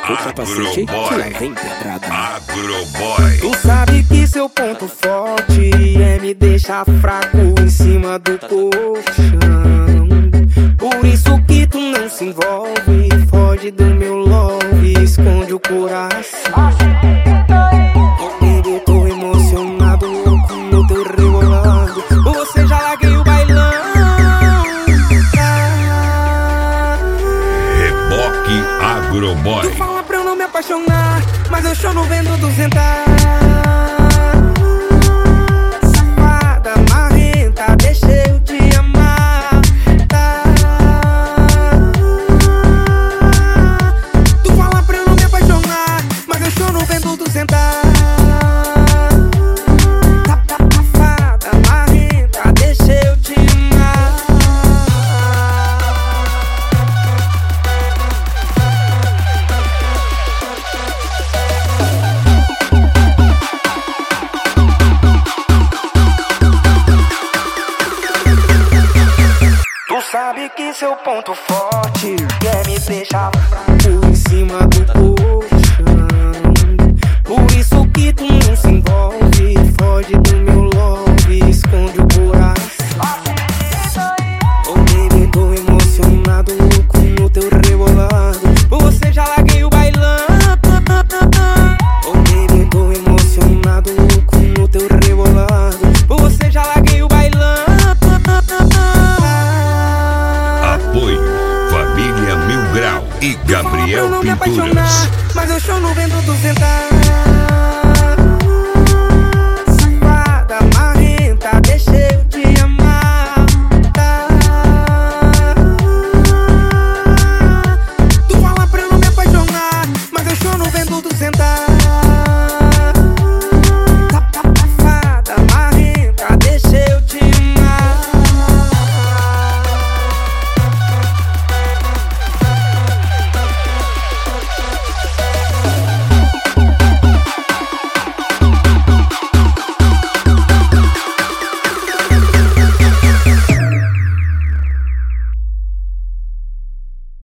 O capacete que lá vem pedrada. Agroboy. Tu sabe que seu ponto forte é me deixar fraco em cima do colchão. Por isso que tu não se envolve, foge do meu love, esconde o coração. Baby, tô emocionado com o teu rebolando. Você já larguei o bailão. Reboque Agroboy. Tu fala pra eu não me apaixonar, mas eu choro vendo 200. Safada, marrenta, deixa eu te amar, tá? Tu fala pra eu não me apaixonar, mas eu choro vendo 200. Safada, marrenta, deixa eu te amar. Tu sabe que seu ponto forte é me deixar fraco em cima do colchão. Por isso que tu não se envolve, foge do meu love, esconde o coração. Oh baby, tô emocionado com o teu rebolado. Você já larguei o bailão. Oh baby, tô emocionado com o teu rebolado. Você já larguei o bailão. Apoio Família Mil Grau e Gabriel não me Pinturas. apaixonar, mas eu choro vendo 200. Safada, marrenta, deixa eu